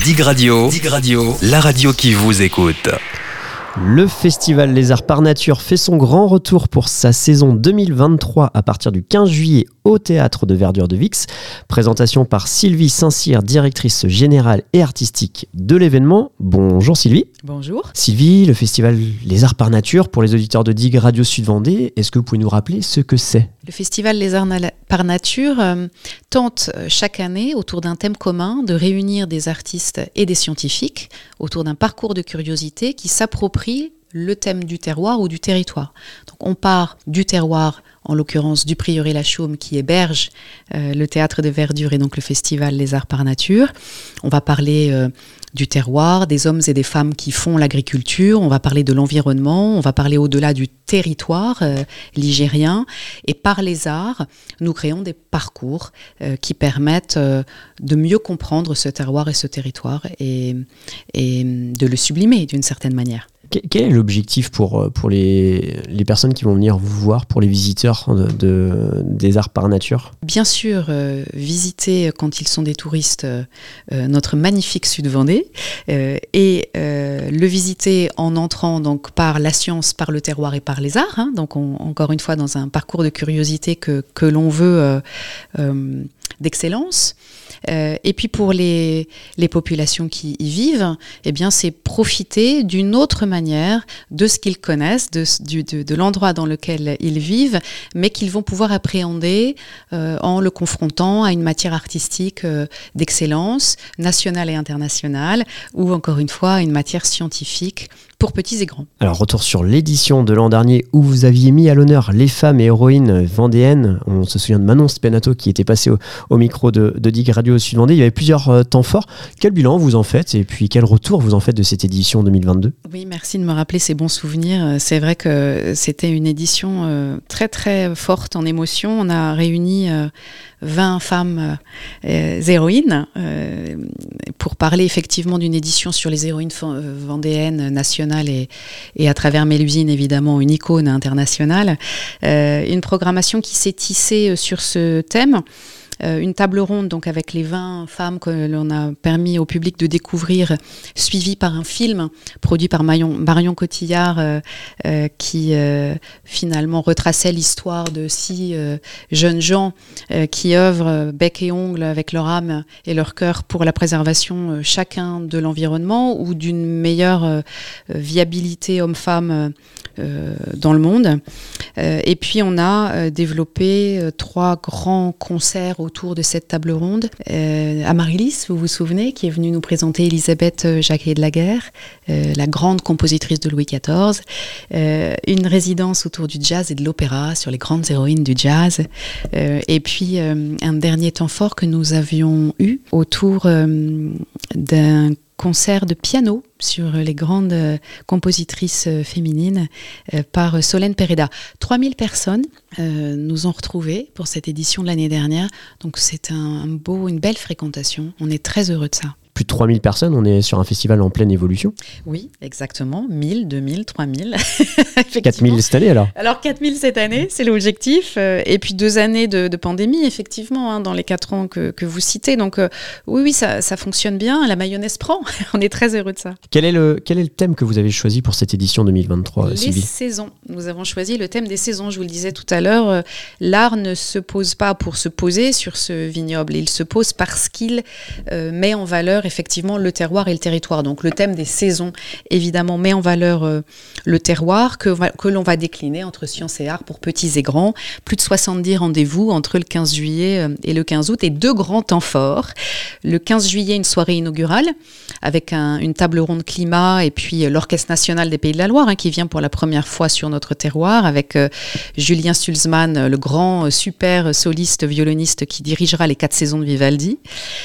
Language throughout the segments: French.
Dig Radio, la radio qui vous écoute. Le festival Les Arts par Nature fait son grand retour pour sa saison 2023 à partir du 15 juillet au Théâtre de Verdure de Vix. Présentation par Sylvie Saint-Cyr, directrice générale et artistique de l'événement. Bonjour Sylvie. Bonjour. Sylvie, le festival Les Arts par Nature, pour les auditeurs de Dig Radio Sud-Vendée, est-ce que vous pouvez nous rappeler ce que c'est ? Le festival Les Arts par Nature tente chaque année, autour d'un thème commun, de réunir des artistes et des scientifiques autour d'un parcours de curiosité qui s'approprie le thème du terroir ou du territoire. Donc on part du terroir, en l'occurrence du Prieuré La Chaume qui héberge le Théâtre de Verdure et donc le festival Les Arts par Nature. On va parler du terroir, des hommes et des femmes qui font l'agriculture, on va parler de l'environnement, on va parler au-delà du territoire ligérien. Et par les arts, nous créons des parcours qui permettent de mieux comprendre ce terroir et ce territoire et de le sublimer d'une certaine manière. Quel est l'objectif pour les personnes qui vont venir vous voir, pour les visiteurs des Arts par Nature ? Bien sûr, visiter quand ils sont des touristes notre magnifique Sud-Vendée et le visiter en entrant donc par la science, par le terroir et par les arts. Donc encore une fois dans un parcours de curiosité que l'on veut d'excellence. Et puis pour les populations qui y vivent, eh bien c'est profiter d'une autre manière de ce qu'ils connaissent, de l'endroit dans lequel ils vivent, mais qu'ils vont pouvoir appréhender en le confrontant à une matière artistique d'excellence, nationale et internationale, ou encore une fois une matière scientifique pour petits et grands. Alors retour sur l'édition de l'an dernier où vous aviez mis à l'honneur les femmes et héroïnes vendéennes. On se souvient de Manon Spenato qui était passée au micro de Dig Radio Sud-Vendée. Il y avait plusieurs temps forts. Quel bilan vous en faites et puis quel retour vous en faites de cette édition 2022 ? Oui, merci de me rappeler ces bons souvenirs. C'est vrai que c'était une édition très très forte en émotion. On a réuni 20 femmes héroïnes pour parler effectivement d'une édition sur les héroïnes vendéennes nationales et à travers Mélusine évidemment une icône internationale. Une programmation qui s'est tissée sur ce thème. Une table ronde donc avec les 20 femmes que l'on a permis au public de découvrir, suivi par un film produit par Marion Cotillard qui finalement retraçait l'histoire de 6 jeunes gens qui œuvrent bec et ongle avec leur âme et leur cœur pour la préservation chacun de l'environnement ou d'une meilleure viabilité homme-femme dans le monde. Et puis on a développé 3 grands concerts autour de cette table ronde. Amaryllis, vous vous souvenez, qui est venue nous présenter Elisabeth Jacquet de la Guerre, la grande compositrice de Louis XIV. Une résidence autour du jazz et de l'opéra, sur les grandes héroïnes du jazz. Et puis un dernier temps fort que nous avions eu autour d'un concert de piano sur les grandes compositrices féminines par Solène Pereda. 3000 personnes nous ont retrouvés pour cette édition de l'année dernière. Donc c'est une belle fréquentation. On est très heureux de ça. Plus de 3000 personnes, on est sur un festival en pleine évolution. Oui, exactement. 1000, 2000, 3000. 4000 cette année alors ? Alors 4000 cette année, c'est l'objectif. Et puis 2 années de pandémie, effectivement, dans les 4 ans que vous citez. Donc oui, ça fonctionne bien. La mayonnaise prend. On est très heureux de ça. Quel est le thème que vous avez choisi pour cette édition 2023, Sylvie ? Les saisons. Nous avons choisi le thème des saisons. Je vous le disais tout à l'heure, l'art ne se pose pas pour se poser sur ce vignoble. Il se pose parce qu'il met en valeur effectivement le terroir et le territoire. Donc le thème des saisons, évidemment, met en valeur le terroir que l'on va décliner entre sciences et arts pour petits et grands. Plus de 70 rendez-vous entre le 15 juillet et le 15 août et 2 grands temps forts. Le 15 juillet, une soirée inaugurale avec une table ronde climat et puis l'Orchestre national des Pays de la Loire qui vient pour la première fois sur notre terroir avec Julien Sulzmann, le grand super soliste violoniste qui dirigera les 4 saisons de Vivaldi.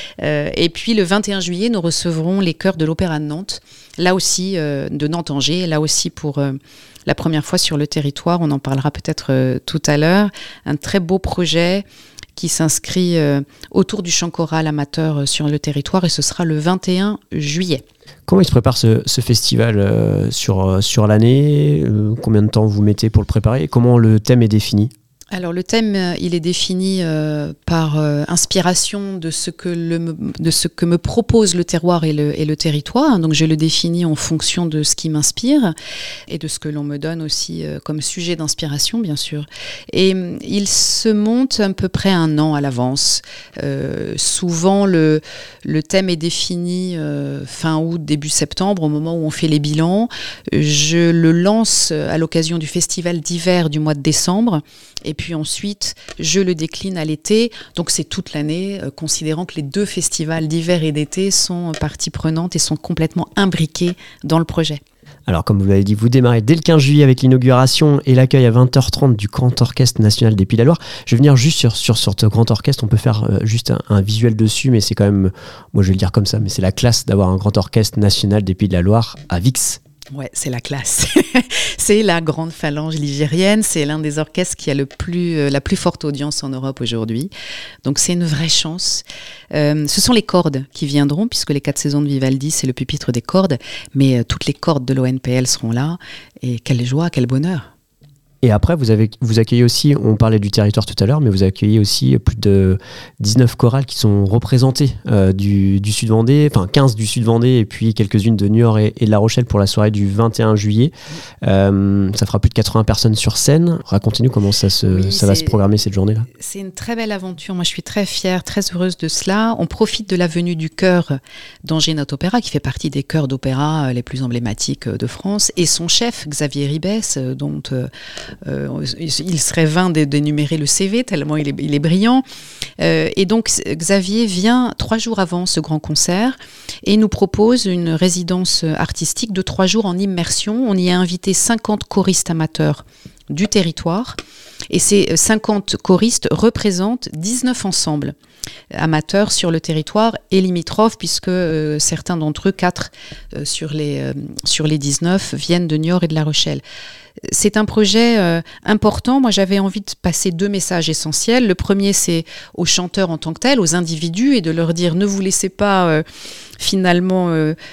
Et puis le 21 juillet, nous recevrons les chœurs de l'Opéra de Nantes, là aussi de Nantes-Angers, là aussi pour la première fois sur le territoire. On en parlera peut-être tout à l'heure. Un très beau projet qui s'inscrit autour du chant choral amateur sur le territoire et ce sera le 21 juillet. Comment il se prépare ce festival sur l'année ? Combien de temps vous mettez pour le préparer ? Et comment le thème est défini ? Alors le thème, il est défini par inspiration de ce que me propose le terroir et le territoire. Donc je le définis en fonction de ce qui m'inspire et de ce que l'on me donne aussi comme sujet d'inspiration, bien sûr. Et il se monte à peu près un an à l'avance. Souvent le thème est défini fin août, début septembre, au moment où on fait les bilans. Je le lance à l'occasion du festival d'hiver du mois de décembre. Et puis ensuite, je le décline à l'été. Donc c'est toute l'année, considérant que les 2 festivals d'hiver et d'été sont partie prenante et sont complètement imbriqués dans le projet. Alors comme vous l'avez dit, vous démarrez dès le 15 juillet avec l'inauguration et l'accueil à 20h30 du Grand Orchestre National des Pays de la Loire. Je vais venir juste sur ce Grand Orchestre, on peut faire juste un visuel dessus, mais c'est quand même, moi je vais le dire comme ça, mais c'est la classe d'avoir un Grand Orchestre National des Pays de la Loire à Vix. Ouais, c'est la classe. C'est la grande phalange ligérienne. C'est l'un des orchestres qui a la plus forte audience en Europe aujourd'hui. Donc c'est une vraie chance. Ce sont les cordes qui viendront, puisque les 4 saisons de Vivaldi, c'est le pupitre des cordes. Mais toutes les cordes de l'ONPL seront là. Et quelle joie, quel bonheur. Et après, vous accueillez aussi, on parlait du territoire tout à l'heure, mais vous accueillez aussi plus de 19 chorales qui sont représentées du Sud-Vendée, enfin 15 du Sud-Vendée et puis quelques-unes de Niort et de La Rochelle pour la soirée du 21 juillet. Ça fera plus de 80 personnes sur scène. Racontez-nous comment ça va se programmer cette journée-là. C'est une très belle aventure. Moi, je suis très fière, très heureuse de cela. On profite de la venue du chœur d'Angers Not Opéra, qui fait partie des chœurs d'opéra les plus emblématiques de France, et son chef, Xavier Ribes, dont... il serait vain d'énumérer le CV tellement il est brillant. Et donc Xavier vient 3 jours avant ce grand concert et nous propose une résidence artistique de 3 jours en immersion. On y a invité 50 choristes amateurs du territoire et ces 50 choristes représentent 19 ensembles amateurs sur le territoire et limitrophes, puisque certains d'entre eux, 4 sur les 19, viennent de Niort et de La Rochelle. C'est un projet important. Moi, j'avais envie de passer 2 messages essentiels. Le premier, c'est aux chanteurs en tant que tels, aux individus, et de leur dire ne vous laissez pas finalement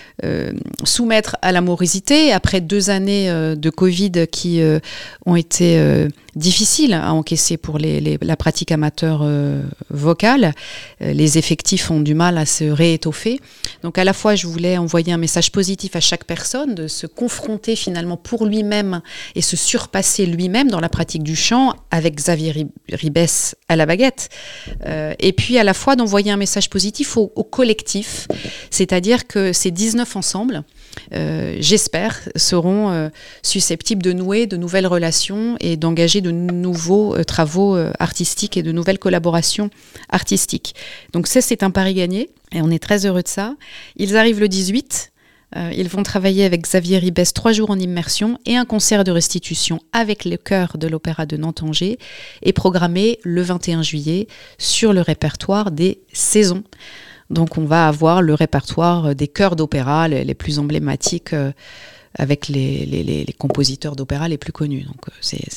soumettre à la morosité. Après 2 années de Covid qui ont été difficiles à encaisser pour la pratique amateur vocale, les effectifs ont du mal à se réétoffer. Donc à la fois, je voulais envoyer un message positif à chaque personne, de se confronter finalement pour lui-même et se surpasser lui-même dans la pratique du chant avec Xavier Ribes à la baguette. Et puis à la fois d'envoyer un message positif au collectif, c'est-à-dire que ces 19 ensembles, j'espère, seront susceptibles de nouer de nouvelles relations et d'engager de nouveaux travaux artistiques et de nouvelles collaborations artistiques. Donc ça, c'est un pari gagné et on est très heureux de ça. Ils arrivent le 18. Ils vont travailler avec Xavier Ribes 3 jours en immersion et un concert de restitution avec le chœur de l'Opéra de Nantes-Angers et programmé le 21 juillet sur le répertoire des saisons. Donc on va avoir le répertoire des chœurs d'opéra les plus emblématiques avec les compositeurs d'opéra les plus connus. Donc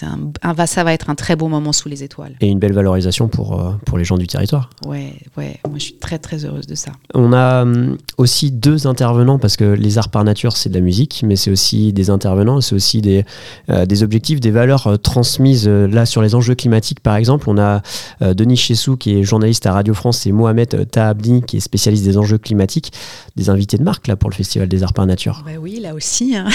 ça va être un très beau moment sous les étoiles. Et une belle valorisation pour les gens du territoire. Ouais, moi je suis très très heureuse de ça. On a aussi 2 intervenants, parce que les arts par nature c'est de la musique, mais c'est aussi des intervenants, c'est aussi des objectifs, des valeurs transmises. Là sur les enjeux climatiques par exemple, on a Denis Chessou qui est journaliste à Radio France et Mohamed Tahabni qui est spécialiste des enjeux climatiques, des invités de marque là pour le Festival des arts par nature. Bah oui, là aussi, hein.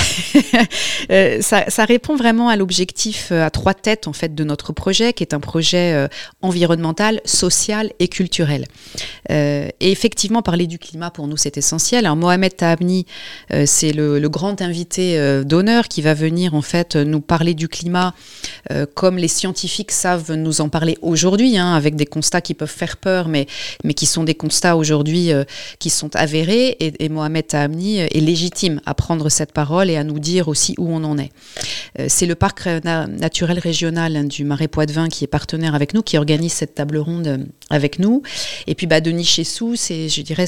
Ça répond vraiment à l'objectif à 3 têtes en fait de notre projet, qui est un projet environnemental, social et culturel. Et effectivement, parler du climat pour nous c'est essentiel. Alors, Mohamed Tahabni, c'est le grand invité d'honneur qui va venir en fait nous parler du climat comme les scientifiques savent nous en parler aujourd'hui, hein, avec des constats qui peuvent faire peur, mais qui sont des constats aujourd'hui qui sont avérés. Et Mohamed Tahabni est légitime à prendre cette parole et à nous dire aussi où on en est. C'est le parc naturel régional du Marais Poitevin qui est partenaire avec nous, qui organise cette table ronde avec nous. Et puis Denis Chessou, c'est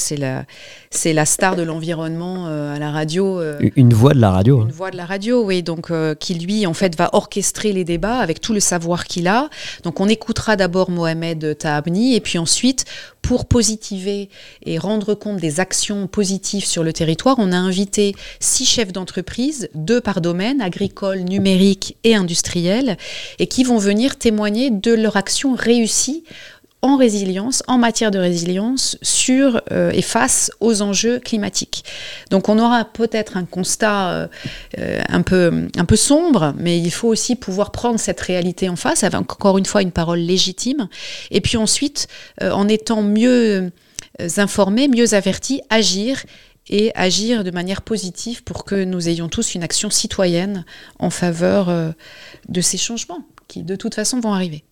la star de l'environnement à la radio. Une voix de la radio. Une voix de la radio, oui. Donc qui lui en fait va orchestrer les débats avec tout le savoir qu'il a. Donc on écoutera d'abord Mohamed Tahabni et puis ensuite pour positiver et rendre compte des actions positives sur le territoire, on a invité 6 chefs d'entreprise, 2 par domaine, agricole, numérique et industriel, et qui vont venir témoigner de leur action réussie en résilience, en matière de résilience sur et face aux enjeux climatiques. Donc on aura peut-être un constat un peu sombre, mais il faut aussi pouvoir prendre cette réalité en face, avec encore une fois une parole légitime, et puis ensuite, en étant mieux informés, mieux avertis, agir de manière positive pour que nous ayons tous une action citoyenne en faveur de ces changements qui de toute façon vont arriver.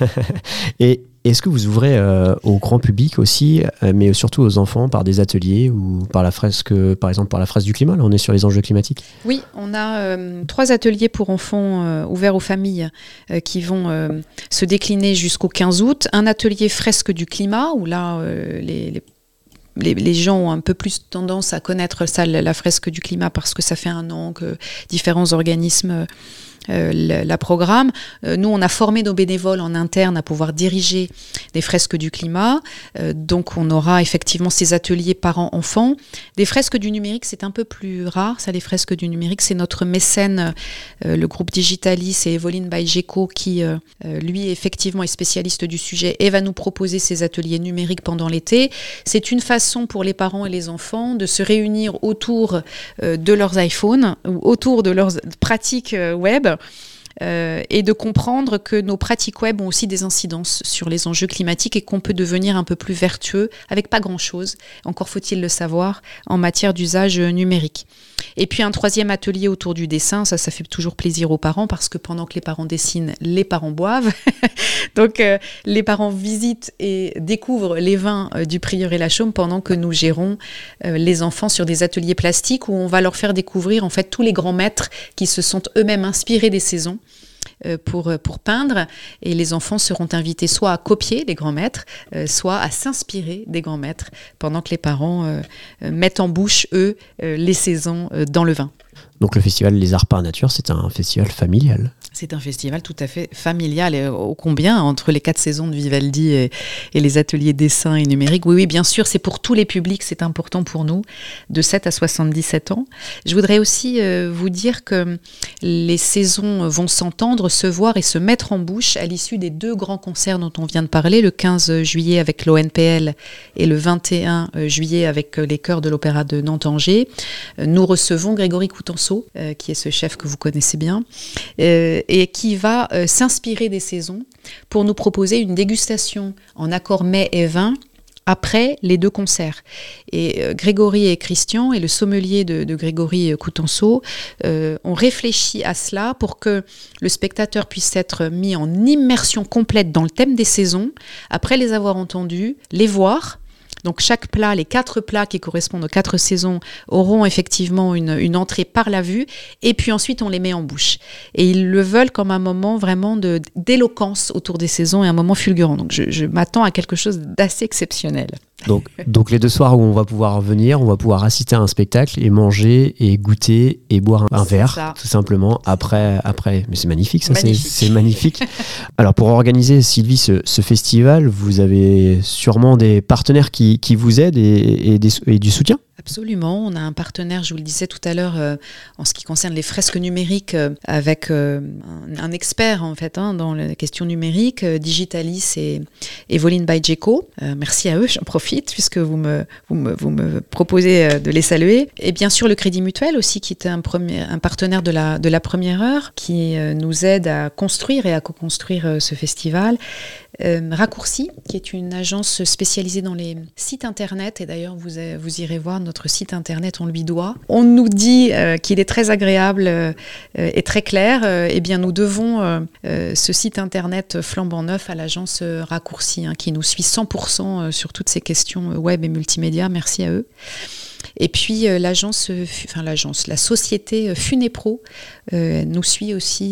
Et est-ce que vous ouvrez au grand public aussi, mais surtout aux enfants par des ateliers ou par la fresque, par exemple par la fresque du climat? Là, on est sur les enjeux climatiques. Oui, on a 3 ateliers pour enfants ouverts aux familles qui vont se décliner jusqu'au 15 août. Un atelier fresque du climat où là, les gens ont un peu plus tendance à connaître ça, la fresque du climat, parce que ça fait un an que différents organismes la programme. Nous, on a formé nos bénévoles en interne à pouvoir diriger des fresques du climat. Donc, on aura effectivement ces ateliers parents-enfants. Des fresques du numérique, c'est un peu plus rare. Ça, les fresques du numérique, c'est notre mécène, le groupe Digitalis et Evoline by GECO qui, lui, effectivement, est spécialiste du sujet et va nous proposer ces ateliers numériques pendant l'été. C'est une façon pour les parents et les enfants de se réunir autour de leurs iPhones ou autour de leurs pratiques web et de comprendre que nos pratiques web ont aussi des incidences sur les enjeux climatiques et qu'on peut devenir un peu plus vertueux avec pas grand-chose, encore faut-il le savoir, en matière d'usage numérique. Et puis un 3e atelier autour du dessin, ça fait toujours plaisir aux parents parce que pendant que les parents dessinent, les parents boivent. Donc les parents visitent et découvrent les vins du Prieuré la Chaume pendant que nous gérons les enfants sur des ateliers plastiques où on va leur faire découvrir en fait tous les grands maîtres qui se sont eux-mêmes inspirés des saisons pour peindre, et les enfants seront invités soit à copier les grands maîtres, soit à s'inspirer des grands maîtres pendant que les parents mettent en bouche, eux, les saisons dans le vin. Donc le festival Les Arts par Nature, c'est un festival familial. C'est un festival tout à fait familial et ô combien, entre les 4 saisons de Vivaldi et les ateliers dessin et numérique. Oui, bien sûr, c'est pour tous les publics, c'est important pour nous, de 7 à 77 ans. Je voudrais aussi vous dire que les saisons vont s'entendre, se voir et se mettre en bouche à l'issue des 2 grands concerts dont on vient de parler, le 15 juillet avec l'ONPL et le 21 juillet avec les chœurs de l'Opéra de Nantes-Angers. Nous recevons Grégory Coutenceau, qui est ce chef que vous connaissez bien, et qui va s'inspirer des saisons pour nous proposer une dégustation en accord mets et vin après les 2 concerts. Et Grégory et Christian, et le sommelier de Grégory Coutenceau, ont réfléchi à cela pour que le spectateur puisse être mis en immersion complète dans le thème des saisons, après les avoir entendus, les voir. Donc chaque plat, les 4 plats qui correspondent aux 4 saisons auront effectivement une entrée par la vue, et puis ensuite on les met en bouche. Et ils le veulent comme un moment vraiment d'éloquence autour des saisons et un moment fulgurant. Donc je m'attends à quelque chose d'assez exceptionnel. Donc les 2 soirs où on va pouvoir venir, on va pouvoir assister à un spectacle et manger et goûter et boire un verre, ça. Tout simplement, après. Mais c'est magnifique, ça, magnifique. C'est magnifique. Alors pour organiser, Sylvie, ce festival, vous avez sûrement des partenaires qui vous aident et du soutien? Absolument, on a un partenaire, je vous le disais tout à l'heure, en ce qui concerne les fresques numériques, avec un expert en fait dans la question numérique, Digitalis et Evoline by GECO. Merci à eux, j'en profite puisque vous me proposez de les saluer. Et bien sûr le Crédit Mutuel aussi, qui est un partenaire de la première heure, qui nous aide à construire et à co-construire ce festival. Raccourci, qui est une agence spécialisée dans les sites internet, et d'ailleurs vous irez voir notre site internet, on lui doit. On nous dit qu'il est très agréable et très clair. Eh bien nous devons ce site internet flambant neuf à l'agence Raccourci, qui nous suit 100% sur toutes ces questions web et multimédia. Merci à eux. Et puis la société Funepro nous suit aussi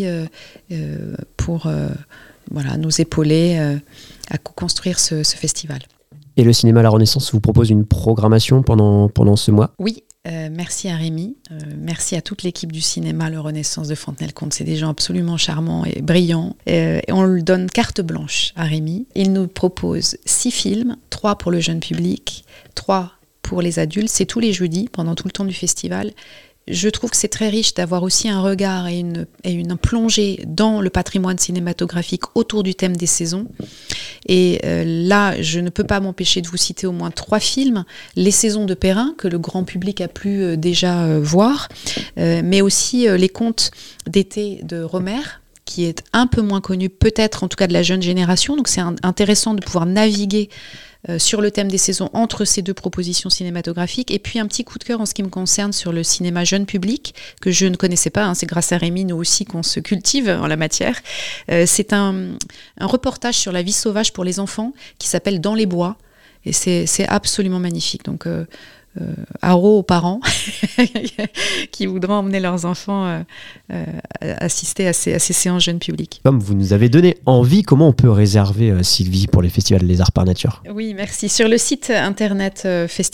pour nous épauler à co-construire ce festival. Et le cinéma La Renaissance vous propose une programmation pendant ce mois? Oui, Merci à Rémi, merci à toute l'équipe du cinéma Le Renaissance de Fontenay-le-Comte. C'est des gens absolument charmants et brillants. Et on le donne carte blanche à Rémi. Il nous propose 6 films, 3 pour le jeune public, 3 pour les adultes. C'est tous les jeudis, pendant tout le temps du festival. Je trouve que c'est très riche d'avoir aussi un regard et une plongée dans le patrimoine cinématographique autour du thème des saisons. Et là, je ne peux pas m'empêcher de vous citer au moins 3 films. Les saisons de Perrin, que le grand public a pu déjà voir, mais aussi Les Contes d'été de Romer, qui est un peu moins connu, peut-être en tout cas de la jeune génération. Donc c'est intéressant de pouvoir naviguer sur le thème des saisons entre ces 2 propositions cinématographiques. Et puis un petit coup de cœur en ce qui me concerne sur le cinéma jeune public, que je ne connaissais pas, c'est grâce à Rémi, nous aussi, qu'on se cultive en la matière. C'est un reportage sur la vie sauvage pour les enfants qui s'appelle Dans les bois, et c'est absolument magnifique. Donc haro aux parents qui voudront emmener leurs enfants assister à ces séances jeunes publics. Comme vous nous avez donné envie, comment on peut réserver, Sylvie, pour les festivals Les Arts par Nature ? Oui, merci. Sur le site internet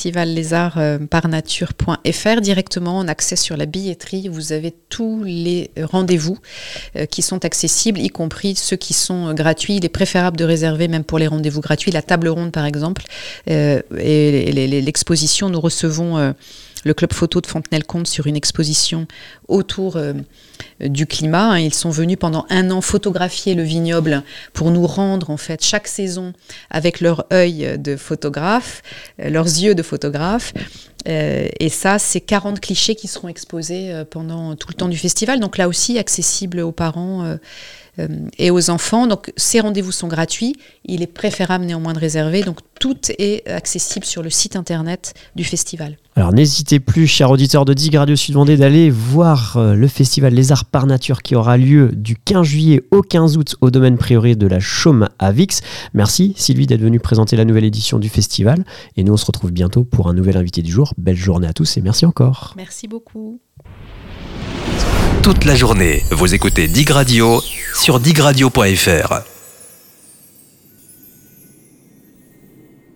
festivallesartsparnature.fr, directement en accès sur la billetterie, vous avez tous les rendez-vous qui sont accessibles, y compris ceux qui sont gratuits. Il est préférable de réserver même pour les rendez-vous gratuits, la table ronde par exemple, et l'exposition. Nous recevons le club photo de Fontenay-le-Comte sur une exposition autour du climat. Ils sont venus pendant 1 an photographier le vignoble pour nous rendre en fait chaque saison avec leur œil de photographe, leurs yeux de photographe. Et ça, c'est 40 clichés qui seront exposés pendant tout le temps du festival. Donc là aussi, accessible aux parents et aux enfants. Donc ces rendez-vous sont gratuits. Il est préférable néanmoins de réserver. Donc tout est accessible sur le site internet du festival. Alors n'hésitez plus, chers auditeurs de Dig Radio Sud-Vendée, d'aller voir le festival Les Arts par Nature qui aura lieu du 15 juillet au 15 août au domaine prioré de la Chaume à Vix. Merci Sylvie d'être venue présenter la nouvelle édition du festival. Et nous on se retrouve bientôt pour un nouvel invité du jour. Belle journée à tous et merci encore. Merci beaucoup. Toute la journée, vous écoutez Dig Radio sur digradio.fr.